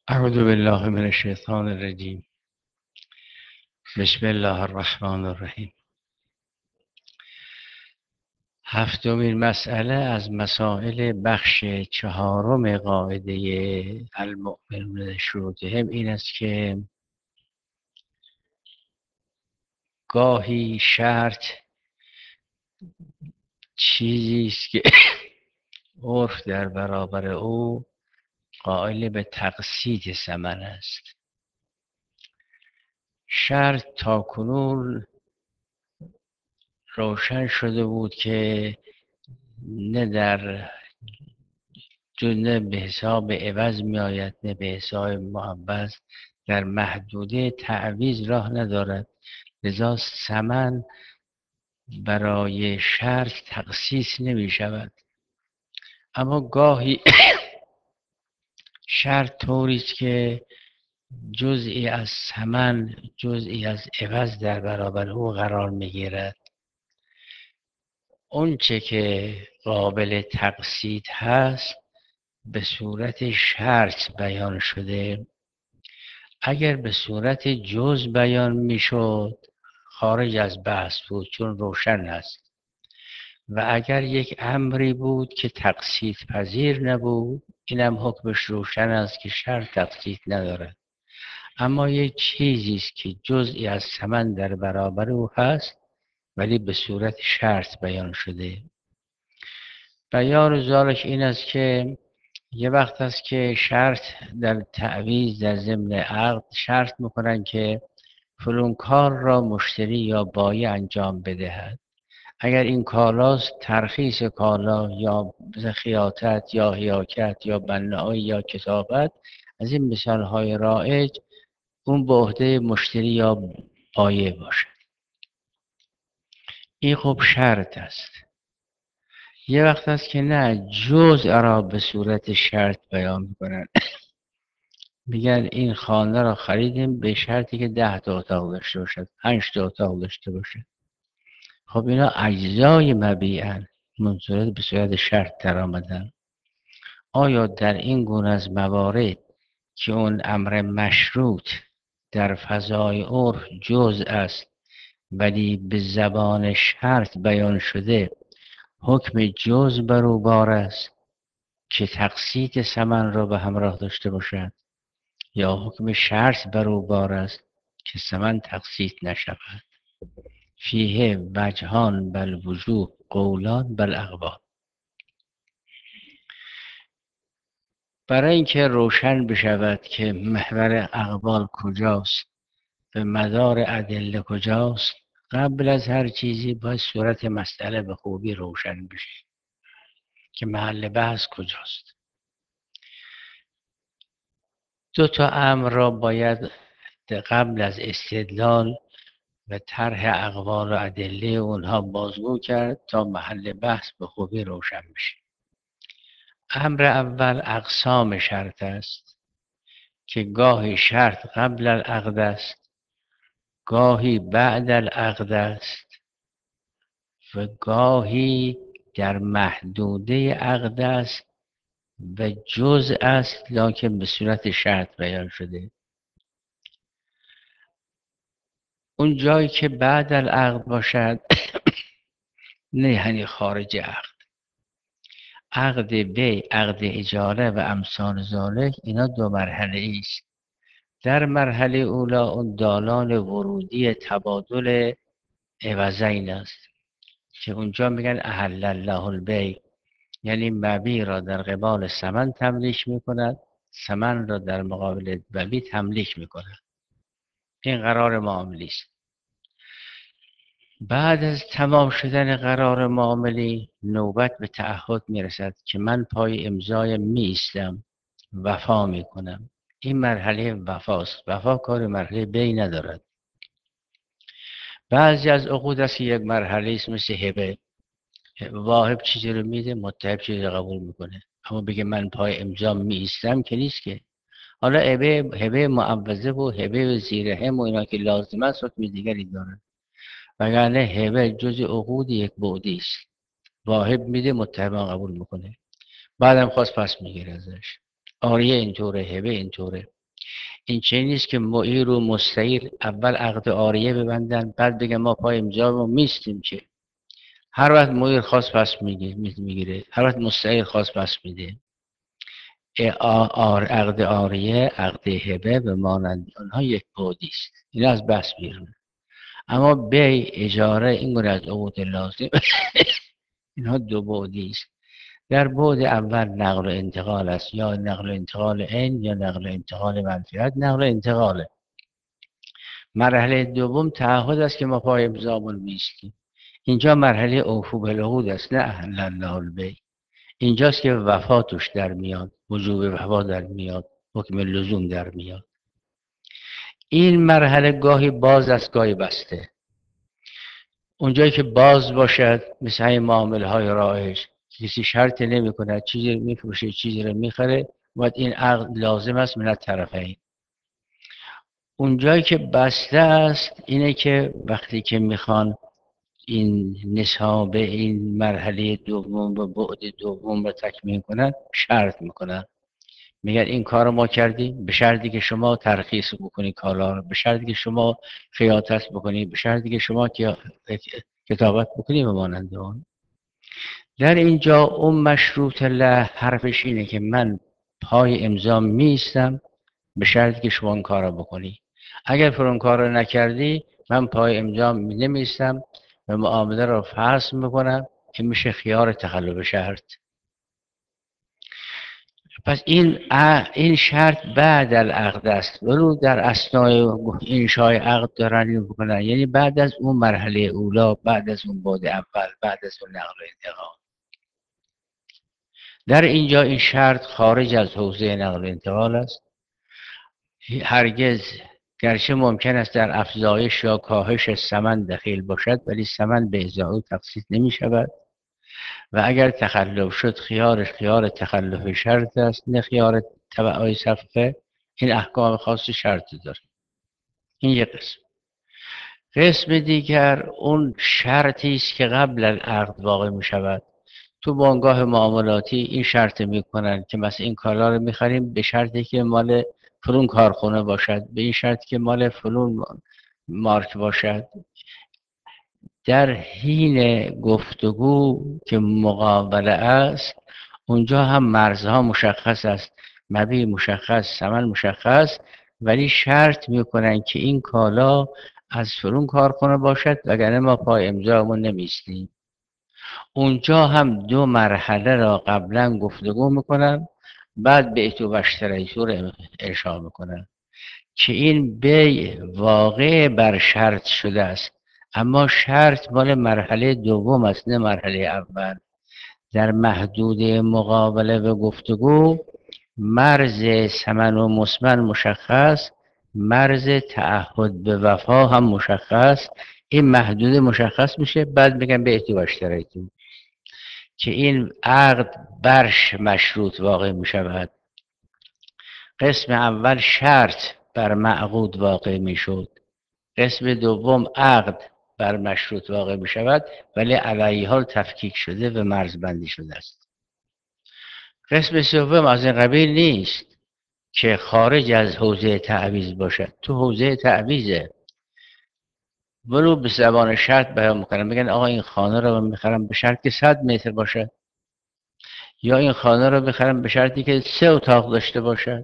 اعوذ بالله من الشیطان الرجیم. بسم الله الرحمن الرحیم. هفتمین مسئله از مسائل بخش چهارم قاعده المؤمنون شروطهم این است که گاهی شرط چیزی است که عرف در برابر او قائل به تقسیط ثمن است. شرط تاکنون روشن شده بود که نه به حساب عوض می آید نه به حساب معوض، در محدوده تعویض راه ندارد، لذا ثمن برای شرط تخصیص نمی شود. اما گاهی شرط طوری است که جزئی از ثمن، جزئی از عوض در برابر او قرار می گیرد. اون چه که قابل تقسیط هست به صورت شرط بیان شده. اگر به صورت جز بیان میشد خارج از بحث بود، چون روشن است. و اگر یک امری بود که تقسیط پذیر نبود، اینم حکمش روشن است که شرط تقسیط ندارد. اما یک چیزی است که جزئی از ثمن در برابر او هست ولی به صورت شرط بیان شده. بیان ذالک این است که یه وقت است که شرط در تعویض در ضمن عقد شرط میکنن که فلان کار را مشتری یا بایع انجام بدهد. اگر این کالاست، ترخیص کالا یا خیاطت یا حیاکت یا بنایی یا کتابت، از این مثالهای رایج، اون به عهده مشتری یا بایع باشد. این خب شرط است. یه وقت است که نه، جزء را به صورت شرط بیان میکنن. میگن این خانه را خریدیم به شرطی که 10 تا اتاق داشته باشد، 5 تا اتاق داشته باشد. خب اینا اجزای مبیعن، منصورت به صورت شرط در آمدن. آیا در این گونه از موارد که اون امر مشروط در فضای عرف جزء است ولی به زبان شرط بیان شده، حکم جزء بر او بار است که تقسیط ثمن را به همراه داشته باشد، یا حکم شرط بر او بار است که ثمن تقسیط نشود؟ فیه وجهان بل وجوه قولان بل اقوال. برای اینکه روشن بشود که محور اقوال کجاست و مدار ادله کجاست، قبل از هر چیزی باید صورت مسئله به خوبی روشن بشه که محل بحث کجاست. دو تا امر را باید قبل از استدلال و طرح اقوال و ادله اونها بازگو کرد تا محل بحث به خوبی روشن بشه. امر اول اقسام شرط است که گاهی شرط قبل العقد است، گاهی بعد العقد است و گاهی در محدوده عقد است و جزء است لکن به صورت شرط بیان شده. اون جایی که بعد العقد باشد نه، یعنی خارج عقد، عقد بیع، عقد اجاره و امثال ذالک، اینا دو مرحله است. در مرحله اولا اون دالان ورودی تبادل عوضین است که اونجا میگن احل الله البیع، یعنی مبیع را در قبال ثمن تملیک میکند، ثمن را در مقابل مبیع تملیک میکند. این قرار معاملی است. بعد از تمام شدن قرار معاملی نوبت به تعهد میرسد که من پای امضای میایستم، وفا میکنم. این مرحله وفاست. وفا کار مرحله بیع ندارد. بعضی از عقود است که یک مرحله است، مثل هبه. واهب چیزی رو میده، متهب چیزی رو قبول میکنه، اما بگه من پای امضا میایستم که نیست که. حالا هبه معوضه و هبه زیر هم و اینا که لازم است حکم دیگری دارد، وگرنه هبه جز عقود یک بعدی است. واهب میده، متهم قبول میکنه، بعدم خواست پس میگیره ازش. آریه اینطوره، هبه اینطوره. این چه نیست که معیر و مستعیر اول عقد عاریه ببندن بعد بگن ما پای امضا رو میستیم. که هر وقت معیر خواست پس میگیره، هر وقت مستعیر خواست پس میده. عقد عاریه، عقد هبه و مانند آنها یک بعدی است. این از بحث بیرون. اما بی اجاره این گونه از عقود لازم اینها دو بعدی است. در بعد اول نقل و انتقال است، یا نقل و انتقال عین یا نقل و انتقال منفعت. نقل و انتقاله. مرحله دوم تعهد است که ما پای امضامون میستیم. اینجا مرحله اوفو بالعقود است، نه اهل الله البی. اینجاست که وفا توش در میاد، وجوب وفا در میاد، حکم لزوم در میاد. این مرحله گاهی باز است گاهی بسته. اونجایی که باز باشد مثل همین معامله های رایج، کسی شرط نمی کند، چیزی رو میفروشه چیزی رو میخره، باید این عقد لازم است من الطرفین. اونجایی که بسته است اینه که وقتی که میخوان این نصاب این مرحله دوم و بعد دوم رو تکمیل کنن، شرط میکنن، میگن این کار رو ما کردیم به شرطی که شما ترخیص بکنی کالا رو، به شرطی که شما خیاطت بکنی، به شرطی که شما کتابت بکنی و مانند اون. در اینجا اون مشروط له حرفش اینه که من پای امضا میستم به شرطی که شما این کار رو بکنی. اگر فرون کار رو نکردی من پای امضا نمیستم و معامله رو فسخ میکنم، که میشه خیار تخلف شرط. پس این شرط بعد العقد است، ولو در اثنای انشای عقد دارن این بکنن، یعنی بعد از اون مرحله اولا، بعد از اون بعد اول، بعد از اون نقل و انتقال. در اینجا این شرط خارج از حوزه نقل و انتقال است. هرگز گرچه ممکن است در افزایش یا کاهش ثمن دخیل باشد، ولی ثمن به ازای او تخصیص نمی شود و اگر تخلف شد خیارش خیار تخلف شرط است، نه خیار تبعای صفقه. این احکام خاص شرط داره. این یک قسم. قسم دیگر اون شرطی است که قبل العقد واقع می شود. تو بانگاه معاملاتی این شرط میکنن که مثلا این کالا رو میخریم به شرطی که مال فلون کارخونه باشد، به این شرط که مال فلون مارک باشد. در حین گفتگو که مقابله است، اونجا هم مرزها مشخص است، مبیع مشخص، ثمن مشخص، ولی شرط میکنن که این کالا از فلون کارخونه باشد وگرنه ما پای امضامون نمیستیم. اونجا هم دو مرحله را قبلا گفتگو میکنن، بعد به اتو بشتریتو رو ارشاد میکنن که این بی واقع بر شرط شده است، اما شرط مال مرحله دوم است نه مرحله اول. در محدود مقابله و گفتگو مرز ثمن و مسمن مشخص، مرز تعهد به وفا هم مشخص. این محدود مشخص میشه، بعد بگم به اتو بشتریتو که این عقد برش مشروط واقع می شود. قسم اول شرط بر معقود واقع می شد، قسم دوم عقد بر مشروط واقع می شود، ولی علیه حال تفکیک شده و مرزبندی شده است. قسم سوم از این قبیل نیست که خارج از حوزه تعویض باشد، تو حوزه تعویضه، ولو به زبان شرط بیان میکنن، میگن آقا این خانه رو میخرم به شرط که 100 متر باشه، یا این خانه رو بخرم به شرطی که 3 اتاق داشته باشد.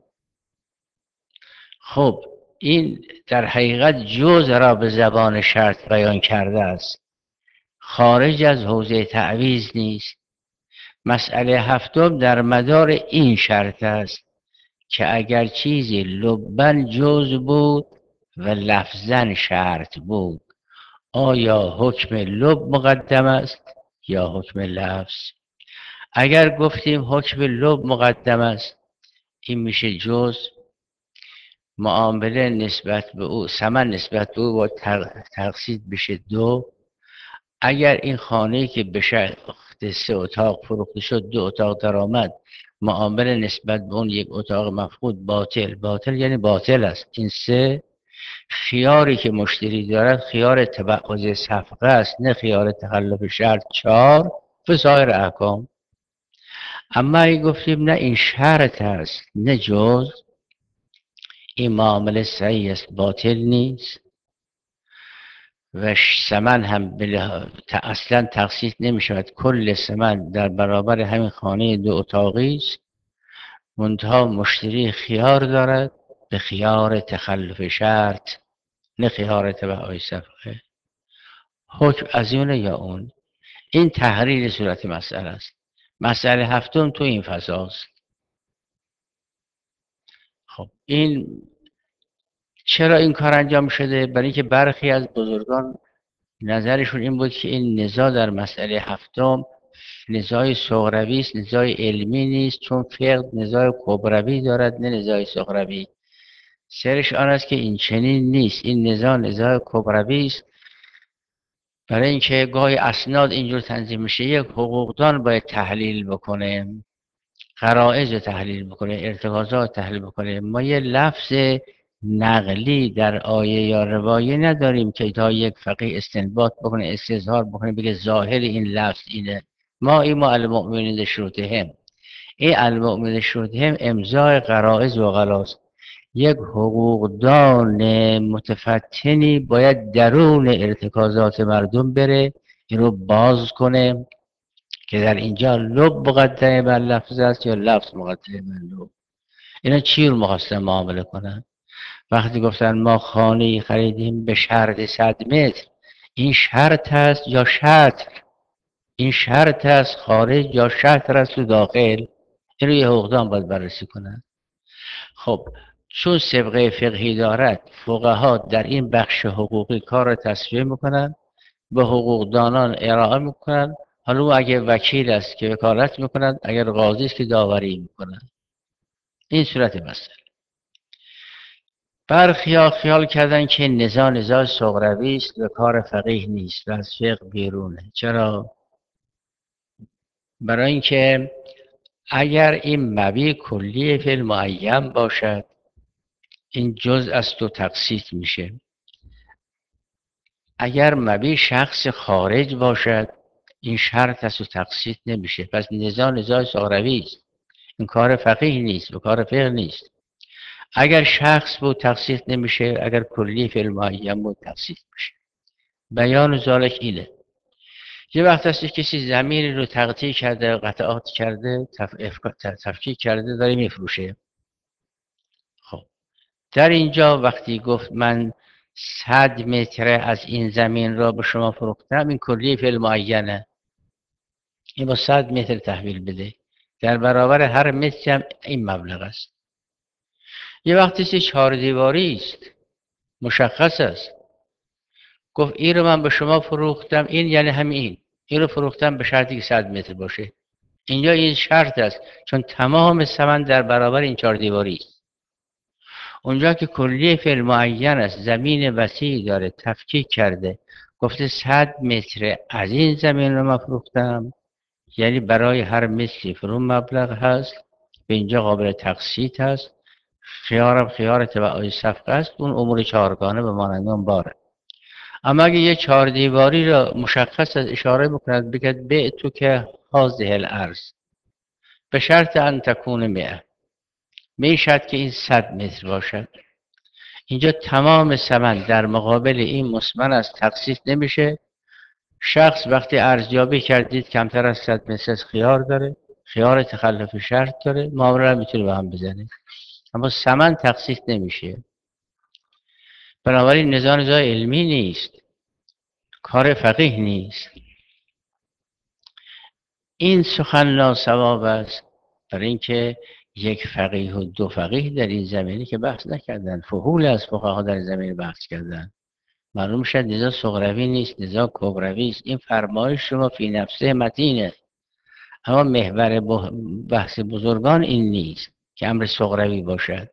خب این در حقیقت جز را به زبان شرط بیان کرده است، خارج از حوزه تعویض نیست. مسئله هفتم در مدار این شرط است که اگر چیزی لبن جز بود و لفظن شرط بود، آیا حکم لب مقدم است یا حکم لفظ؟ اگر گفتیم حکم لب مقدم است، این میشه جز، معامله نسبت به او، ثمن نسبت به او با تقسیط بشه 2. اگر این خانه‌ای که به شرط 3 اتاق فروخته شد 2 اتاق درآمد، معامله نسبت به اون 1 اتاق مفقود باطل. باطل یعنی باطل است. این 3 خیاری که مشتری دارد خیار تبعض صفقه است، نه خیار تخلف شرط. 4 فسایر احکام. اما اگه گفتیم نه این شرط است نه جز، این معامله صحیح است، باطل نیست و ثمن هم اصلا تقسیط نمی شود. کل ثمن در برابر همین خانه 2 اتاقی است، منتها مشتری خیار دارد به خیار تخلف شرط، نه خیار تبعی صفقه. حکم از اونه یا اون؟ این تحریر صورت مسئله است. مسئله هفتم تو این فضاست. خب این چرا این کار انجام شده؟ برای اینکه برخی از بزرگان نظرشون این بود که این نزاع در مسئله هفتم نزاع صغروی است، نزاع علمی نیست، چون فقه نزاع کبروی دارد نه نزاع صغروی. سرش آن است که این چنین نیست، این نزاع کبروی است. برای اینکه گاهی اسناد اینجور تنظیم میشه، یک حقوقدان باید تحلیل بکنه، غرائز تحلیل بکنه، ارتکازات تحلیل بکنه. ما یه لفظ نقلی در آیه یا روایه نداریم که تا یک فقیه استنباط بکنه، استظهار بکنه، بگه ظاهر این لفظ اینه. ما المؤمنین شروطهم، این المؤمنین شروطهم امضای غرائز و غلاظ. یک حقوقدان متفتنی باید درون ارتکازات مردم بره، این رو باز کنه که در اینجا لب مقدمه بر لفظ است یا لفظ مقدمه بر لب. اینا چی رو میخواستن معامله کنن؟ وقتی گفتن ما خانه خریدیم به شرط 100 متر، این شرط است یا شطر؟ این شرط است خارج یا شطر است تو داخل؟ این رو یه حقوقدان باید بررسی کنن. خب چون سابقه فقهی دارد، فقها در این بخش حقوقی کار را تصویه میکنن، به حقوقدانان ارائه میکنن. حالا اگه وکیل است که وکالت میکنند، اگر قاضی است که داوری میکنند. این صورت مسئله. برخی خیال کردن که نزاع صغروی است و کار فقیه نیست و از فقه بیرونه. چرا؟ برای اینکه اگر این مبی کلی فی المعین باشد، این جزء از تو تقسیط میشه. اگر مبی شخص خارج باشد، این شرط از تو تقسیط نمیشه. پس نزاع صغروی است، این کار فقیه نیست و کار فقه نیست. اگر شخص بود تقسیط نمیشه، اگر کلی فی المعین بود تقسیط میشه. بیان ذالک اینه. یه وقت هستی کسی زمینی رو تقطیع کرده، قطعات کرده، تفکیک کرده، داره میفروشه. خب در اینجا وقتی گفت من 100 متر از این زمین را به شما فروختم، این کلی فی المعینه، این با 100 متر تحویل بده، در برابر هر متر هم این مبلغ است. یه وقتی 4 دیواری است، مشخص است، گفت این رو من به شما فروختم، این یعنی همین، این رو فروختم به شرطی که 100 متر باشه. اینجا این شرط است، چون تمام ثمن در برابر این 4 دیواری است. اونجا که کلیه فعل معین است، زمین وسیعی داره، تفکیک کرده، گفته 100 متر از این زمین رو من فروختم، یعنی برای هر متری فرون مبلغ هست، به اینجا قابل تقسیط هست. خیارم خیار تبعی صفقه است، اون امور چهارگانه به مانند اون باره. اما اگه یه 4 دیواری را مشخص از اشاره بکند، بگد به تو که هذه الارض به شرط ان تکون 100، می شرط که این 100 متر باشد. اینجا تمام ثمن در مقابل این مثمن از تقسیط نمیشه. شخص وقتی ارزیابی کردید کمتر از 100 متر از خیار داره، خیار تخلف شرط داره، معامله میتونه به هم بزنه، اما ثمن تقسیط نمیشه. بنابراین نزاع علمی نیست، کار فقیه نیست. این سخن ناصواب است، برای اینکه یک فقیه و 2 فقیه در این زمینه که بحث نکردن، فحول از فقها در زمینه بحث کردن. معلوم شد نزاع صغروی نیست، نزاع کبروی است. این فرمایش شما فی نفسه متینه، اما محور بحث بزرگان این نیست که امر صغروی باشد.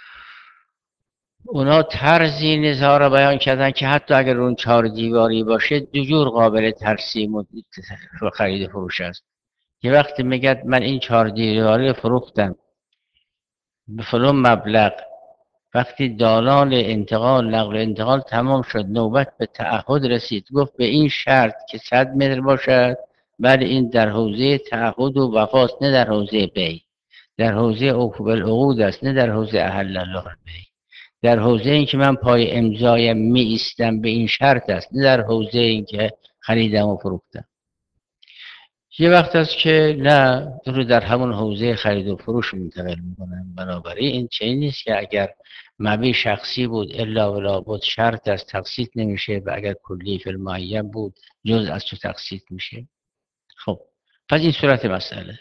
اونا طرزی نزاع را بیان کردن که حتی اگر اون 4 دیواری باشه، 2 جور قابل ترسیم و خرید و فروش است. یه وقتی میگه من این 4 دیواری فروختم به فلان مبلغ، وقتی دالان انتقال نقل انتقال تمام شد، نوبت به تعهد رسید، گفت به این شرط که 100 متر باشد، بعد این در حوزه تعهد و وفاست، نه در حوزه بی، در حوزه عقوق العقود است، نه در حوزه احل الله البی. در حوزه این که من پای امضایم می ایستم به این شرط است، نه در حوزه این که خریدم و فروختم. یه وقت است که نه، رو در همون حوزه خرید و فروش منتقل میکنم. بنابراین این چنین نیست که اگر مبی شخصی بود الا ولا بود شرط از تقسیط نمیشه و اگر کلی فی المعین بود جز از تو تقسیط میشه. خب پس این صورت مسئله.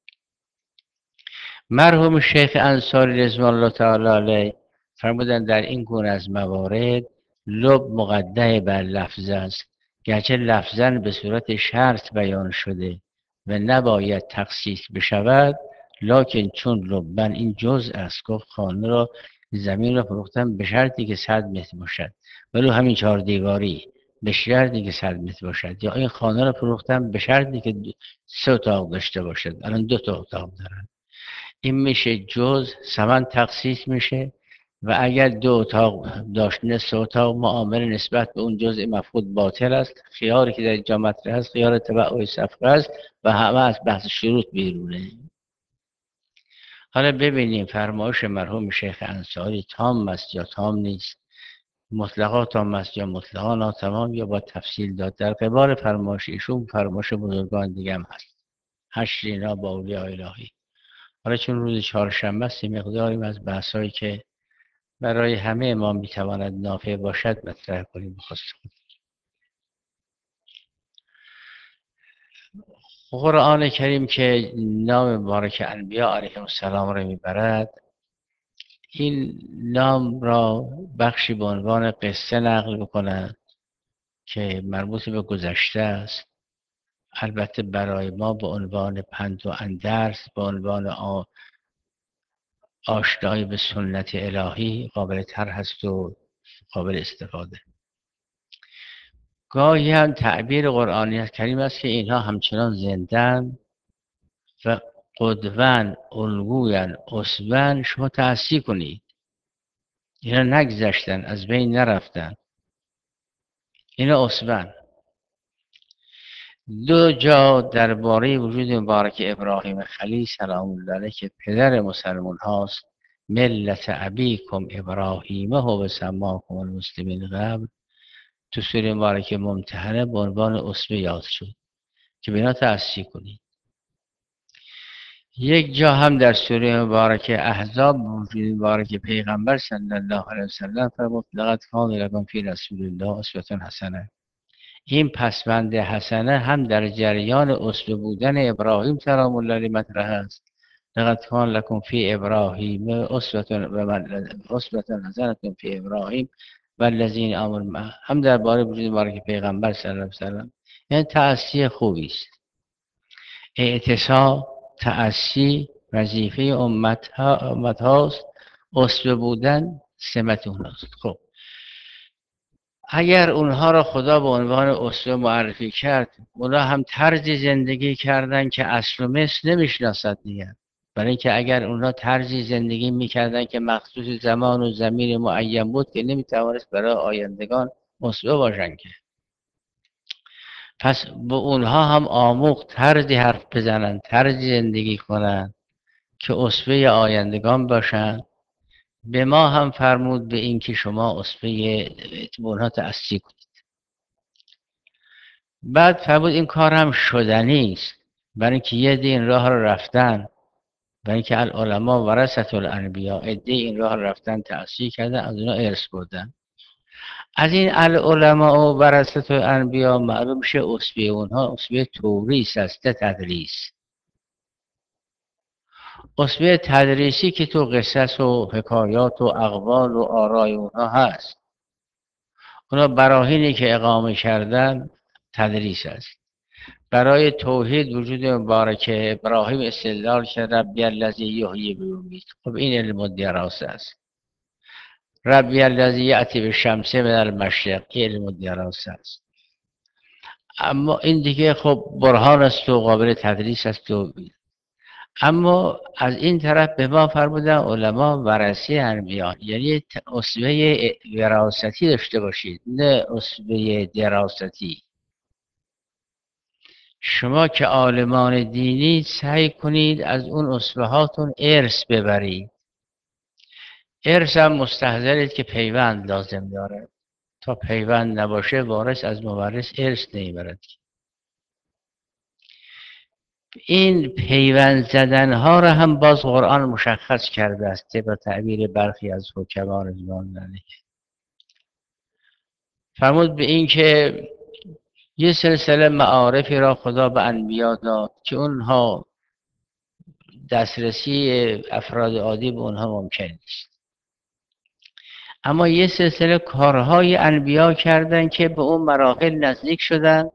مرحوم شیخ انصاری رضوان الله تعالی علیه فرمودن در این گونه از موارد لب مقدم بر لفظ است، گرچه لفظاً به صورت شرط بیان شده و نباید تخصیص بشود، لکن چون لباً این جزء است. گفت خانه را، زمین را فروختن به شرطی که 100 متر باشد، ولو همین 4 دیواری، به شرطی که 100 متر باشد. یا این خانه را فروختن به شرطی که 3 اتاق داشته باشد، الان 2 تا اتاق دارن. این میشه جز ثمن تخصیص میشه و اگر 2 اتاق داشت، نصف اتاق معامله نسبت به اون جزء مفقود باطل است. خیاری که در اینجا مطرح است خیار تبع صفقه است و همه از بحث شروط بیرونه. حالا ببینیم فرمایش مرحوم شیخ انصاری تام است یا تام نیست، مطلقا تام است یا مطلقا ناتمام، یا با تفصیل داد. در قبال فرمایش ایشون فرمایش بزرگان دیگه هم هست، 8 اینا با اولیاء الهی. حالا چون روز چهارشنبه است مقداریم از بحثایی که برای همه ما میتواند نافع باشد مطرح کنیم. بخواستم قرآن کریم که نام مبارک انبیا علیهم السلام را میبرد، این نام را بخشی به عنوان قصه نقل میکنند که مربوط به گذشته است، البته برای ما به عنوان پند و اندرس، به عنوان آشنایی به سنت الهی قابل طرح هست و قابل استفاده. گاهی هم تعبیر قرآنی کریم است که اینها همچنان زندن و قدوان، الگوین، اسوان، شما تأسی کنید. اینا نگذشتن، از بین نرفتن، اینا اسوان. 2 جا درباره وجود مبارک ابراهیم خلیل سلام الله علیه که پدر مسلمان هاست، ملت ابیکم ابراهیم هو سماکم المسلمین قبل، تو سوره مبارک ممتحنه به عنوان اسوه یاد شد که به اینا تأسی کنید. یک جا هم در سوره مبارک احزاب وجود مبارک پیغمبر صلی الله علیه وسلم فرمود لقد کان لکم فی رسول الله اسوة حسنه. این پسوند حسنه هم در جریان اسوه بودن ابراهیم سلام الله علیه مطرح است. لقد کان لکم فی ابراهیم اسوة حسنه فی ابراهیم و الذین آمنوا معه، هم درباره وجود مبارک پیغمبر صلی الله علیه وسلم. یعنی تأسی خوبی است. اعتصام، تأسی وظیفه امت هاست، اسوه بودن سمت اوناست. خب اگر اونها را خدا به عنوان اسوه معرفی کرد، اونا هم طرزی زندگی کردن که اصل و مثل نمیشناسد دیگر. برای اینکه اگر اونها طرزی زندگی میکردن که مخصوص زمان و زمین معین بود که نمیتوانست برای آیندگان اسوه باشن که. پس به اونها هم آموخت طرزی حرف بزنن، طرزی زندگی کنن که اسوه آیندگان باشن. به ما هم فرمود به این که شما اسوه اونها تأسی کنید. بعد فرمود این کار هم شدنی است، برای اینکه یه دی این راه رو رفتن، برای اینکه العلماء ورثة الانبیاء، عده این راه رفتن، تأسی کردن، از اونها ارث بردن. از این العلماء و ورثة الانبیاء معلوم شه اسوه اونها اسوه توریث است، تدریس. اسوه تدریسی که تو قصص و حکایات و اقوال و آرای اونها هست، اونا براهینی که اقامه کردن تدریس است. برای توحید وجود مبارک ابراهیم استدلال کرد ربی الذی یحیی و یمیت. خب این علم الدراسه است. ربی الذی یأتی بالشمس من المشرق، علم الدراسه است. اما این دیگه خب برهان است و قابل تدریس است و اما از این طرف به ما فرمودن علما ورثه انبیا، یعنی اسوه وراثتی داشته باشید، نه اسوه دراستی. شما که عالمان دینی سعی کنید از اون اسوه هاتون ارث ببرید. ارث هم مستحضرید که پیوند لازم داره، تا پیوند نباشه وارث از مورث ارث نمیبرد. این پیوند زدن ها را هم باز قرآن مشخص کرده است با تعبیر برخی از حکما رضوان الله. فرمود به این که یه سلسله معارفی را خدا به انبیا داد که اونها دسترسی افراد عادی به اونها ممکن نیست، اما یه سلسله کارهای انبیا کردن که به اون مراحل نزدیک شدن.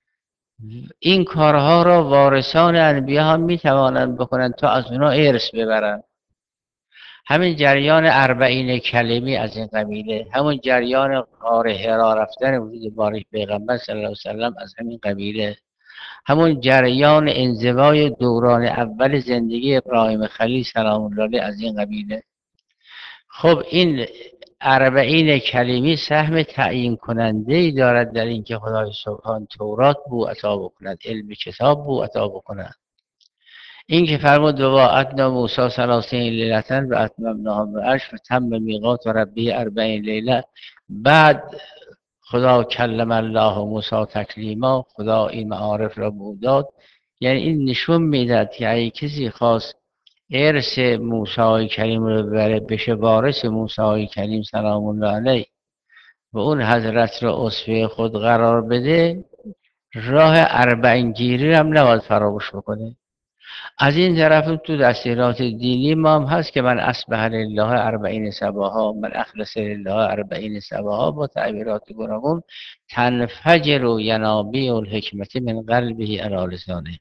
این کارها را وارثان انبیا هم میتوانند بکنند تا از اونها ارث ببرند. همین جریان 40 کلمی از این قبیله، همون جریان غار حرا رفتن وجود باری پیغمبر صلی الله علیه وسلم از همین قبیله، همون جریان انزوای دوران اول زندگی ابراهیم خلیل سلام الله علیه از این قبیله. خب این 40 کلمی سهم تعیین کننده ای دارد در اینکه خدای سبحان تورات بو عطا بکند، علم کتاب بو عطا بکند. این که فرمود و وعدنا موسی 30 لیلة و اتممناها بعشر فتم میقات ربه 40 لیله. بعد خدا کلم الله موسی تکلیما، خدا این معارف را به او داد. یعنی این نشون میداد که اگه کسی خواست ارث موسی کریم رو ببره، بشه وارث موسی کریم سلام الله علیه و اون حضرت را اسوه خود قرار بده، راه 40 گیری هم نباید فراموش بکنه. از این طرف تو دستورات دینی ما هم هست که من اصبح لله 40 صباحا، من اخلص لله 40 صباحا، با تعبیرات گوناگون تنفجر و ینابیع الحکمت من قلبه علی لسانه.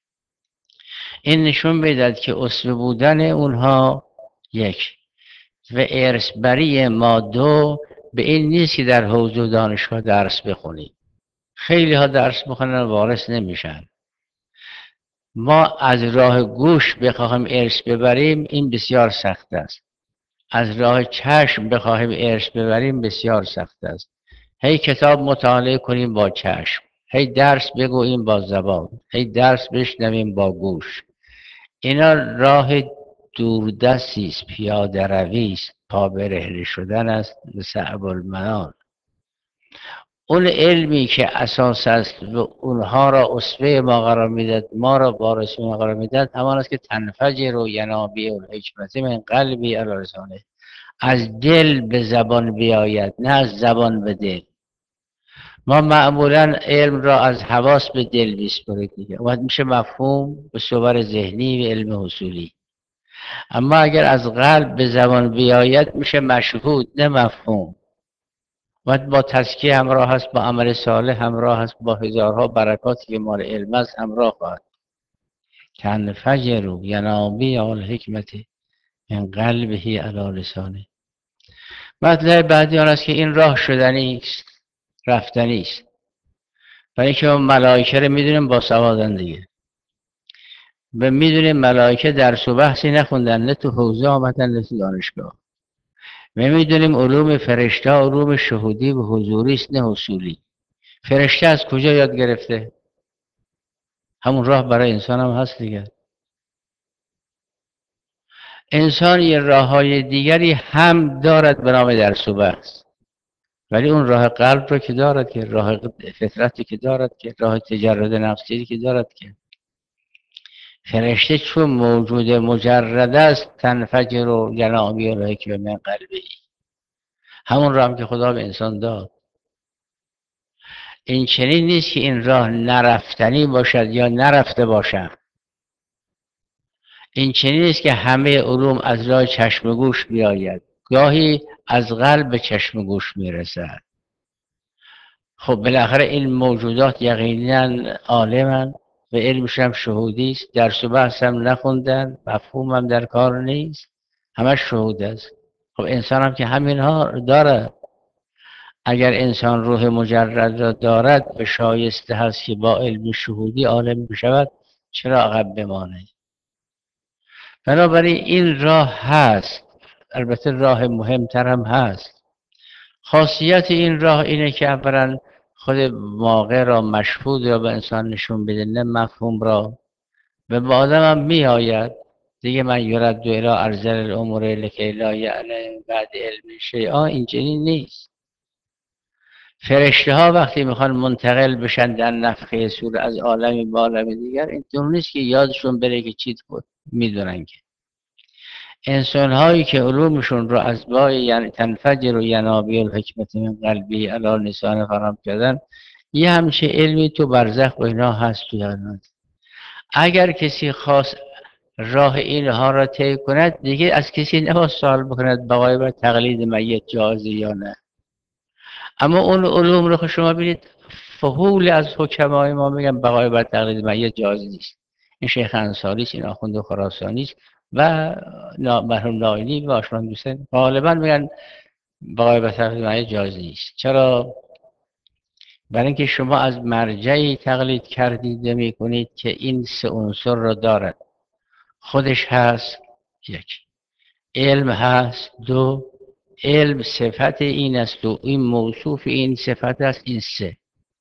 این نشون میداد که اسوه بودن اونها یک و ارث بری ما دو به این نیست که در حوزه دانشگاه درس بخونی. خیلی ها درس بخونن وارث نمیشن. ما از راه گوش بخواهیم ارث ببریم این بسیار سخت است. از راه چشم بخواهیم ارث ببریم بسیار سخت است. هی کتاب مطالعه کنیم با چشم، هی درس بگوییم با زبان، هی درس بشنویم با گوش. اینا راه دوردستی است، پیاده روی است، پا برهنه شدن است به صعب المنال. اون علمی که اساس است و اونها را اسوه ما قرار میداد، ما را وارث ما قرار میداد، همان است که تنفجر و ینابیع الحکمت من قلبی علی لسانه، از دل به زبان بیاید نه از زبان به دل. ما معمولا علم را از حواس به دل میسپاریم دیگه، وقت میشه مفهوم به صور ذهنی و علم حصولی. اما اگر از قلب به زبان بیاید میشه مشهود نه مفهوم. وقت با تزکیه همراه هست، با عمل صالح همراه هست، با هزارها برکاتی که مال علم است همراه خواهد. تنفجر و ینابیع الحکمت من قلبه علی لسانه. مطلب بعدی آن است که این راه شدنی است، رفتنی است. برای اینکه ما ملائکه رو میدونیم با سوادن دیگه، و میدونیم ملائکه درس و بحثی نخوندن، نه تو حوزه آمدن نه تو دانشگاه. و میدونیم علوم فرشته علوم شهودی و حضوری است نه حصولی. فرشته از کجا یاد گرفته؟ همون راه برای انسان هم هست دیگه. انسان یه راه های دیگری هم دارد به نام درس و بحث، ولی اون راه قلب رو که دارد، که راه فطرتی که دارد، که راه تجرد نفسی که دارد. که فرشته چون موجود مجرد است تنفجر و ینابیع الحکمت من قلبه، همون راه هم که خدا به انسان داد. این چنین نیست که این راه نرفتنی باشد یا نرفته باشم. این چنین نیست که همه علوم از راه چشم و گوش بیاید، گاهی از قلب به چشم و گوش میرسد. خب بالاخره این موجودات یقینا عالمن و علمش هم شهودی است، درس و بحث هم نخوندن، مفهوم هم در کار نیست، همش شهود است. خب انسان هم که همینها داره. اگر انسان روح مجرد را دارد به شایسته هست که با علم شهودی عالم بشود، چرا عقب بمانه؟ بنابراین این راه هست، البته راه مهمتر هم هست. خاصیت این راه اینه که اولا خود واقع را مشهود را به انسان نشون بده نه مفهوم را، و به آدم هم می آید. دیگه من یرد الی ارذل الامور لکی لا یعلم بعد علم شیئا اینجوری نیست. فرشته ها وقتی میخوان منتقل بشن در نفخه صور از عالمی به عالم دیگر، اینطور نیست که یادشون بره که چی خود میدونن. که انسان هایی که علومشون رو از بای یعنی تنفجر و ینابیع الحکمت من قلبی علی لسان فرام کردن، یه همچه علمی تو برزخ و اینا هست تو یادند. اگر کسی خواست راه اینها را طی کند، دیگه از کسی نباید سوال بکند بقای بر تقلید میت جازه یا نه. اما اون علوم رو شما ببینید، فهول از حکمای ما میگن بقای بر تقلید میت جاز نیست. این شیخ انصاری است، این آخوند خراسانی است و مرحوم نائینی و آشنان دوستان غالبا میگن بقای بر تقلید میت جاز نیست. چرا؟ برای اینکه شما از مرجعی تقلید کردید میکنید که این سه عنصر را دارد. خودش هست یک، علم هست دو، علم صفت این است و این موصوف این صفت است، این سه.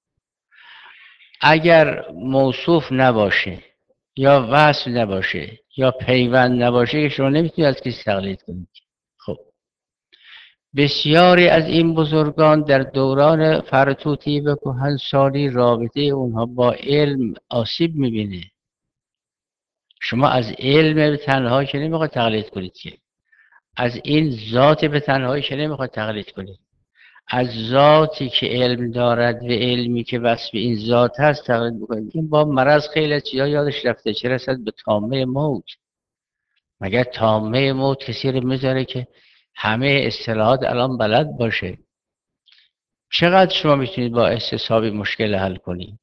اگر موصوف نباشه یا وصل نباشه یا پیوند نباشه که شما نمیتونید از کسی تقلید کنید. خب بسیاری از این بزرگان در دوران فرتوتی و کهنسالی رابطه اونها با علم آسیب میبینه. شما از علم به تنهایی که نمیخواد تقلید کنید، که از این ذات به تنهایی که نمیخواد تقلید کنید، از ذاتی که علم دارد و علمی که وصف این ذات هست تقلید بکنید. این با مرض خیلی چیزا یادش رفته، چه رسد به طامه موت. مگر طامه موت کسی رو میذاره که همه اصطلاحات الان بلد باشه؟ چقدر شما میتونید با استصحابی مشکل حل کنید؟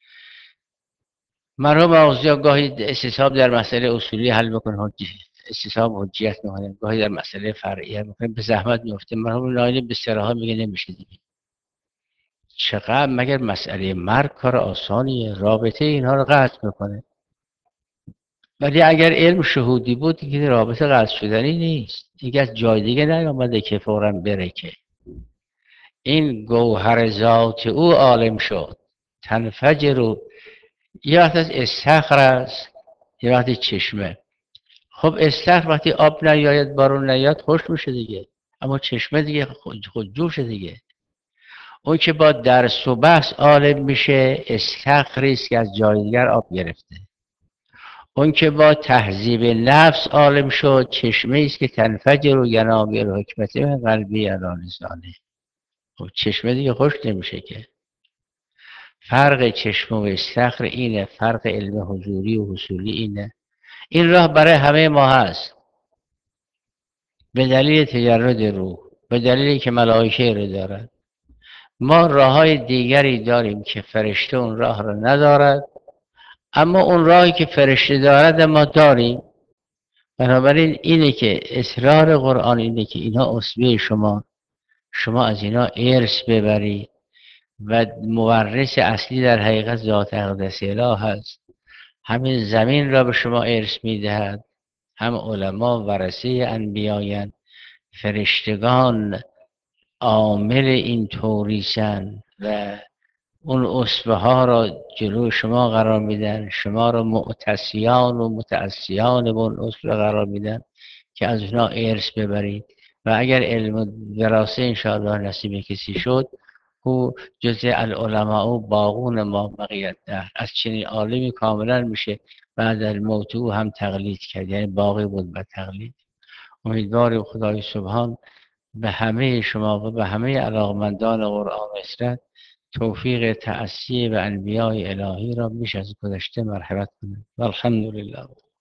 مرحوم آغازی گاهی استصحاب در مسئله اصولی حل میکنه، استصحاب حجیت میکنه، گاهی در مسئله فرعیه میکنه، به زحمت میفته. مرحوم نایلی به صراحت میگه نمیشه دیگه. چقدر مگر مسئله مرگ کار آسانیه؟ رابطه اینها رو قطع میکنه. ولی اگر علم شهودی بود دیگه رابطه قطع شدنی نیست، دیگه از جای دیگه نیامده که فوراً بره. که این گوهر ذات او عالم شد تنفجر رو، یه وقت از استخر است یه وقتی چشمه. خب استخر وقتی آب نیاید بارون نیاد خوش میشه دیگه، اما چشمه دیگه خود جوشه دیگه. اون که با درس و بحث عالم میشه استخری است که از جای دیگر آب گرفته. اون که با تهذیب نفس عالم شد چشمه است که تنفجر و ینابیع الحکمت من قلبی علی لسانه. خب چشمه دیگه خوش نمیشه. که فرق چشمه و استخر اینه، فرق علم حضوری و حصولی اینه. این راه برای همه ما هست به دلیل تجرد روح، به دلیلی که ملائکه رو دارد. ما راه های دیگری داریم که فرشته اون راه رو ندارد، اما اون راهی که فرشته دارد ما داریم. بنابراین اینه که اصرار قرآن اینه که اینا اصبه شما از اینا ارث ببرید و مورث اصلی در حقیقت ذات اقدس اله هست. همین زمین را به شما ارث میدهد. هم علما ورثه انبیایند، فرشتگان عامل این توریسن و اون اصبه ها را جلو شما قرار میدن، شما را معتصیان و متعصیان به اون اصبه قرار میدن که از اونا ارث ببرید. و اگر علم وراسه انشاءالله نصیب کسی شد، او جزء العلماء و باقون ما بقیت دهر، از چنین عالمی کاملا میشه بعد الموت او هم تقلید کرد، یعنی باقی بود به تقلید. امیدوار خدای سبحان به همه شما و به همه علاقمندان قرآن و اسرت توفیق تأسی به انبیاء الهی را بیش از گذشته مرحمت کنید. والحمدلله.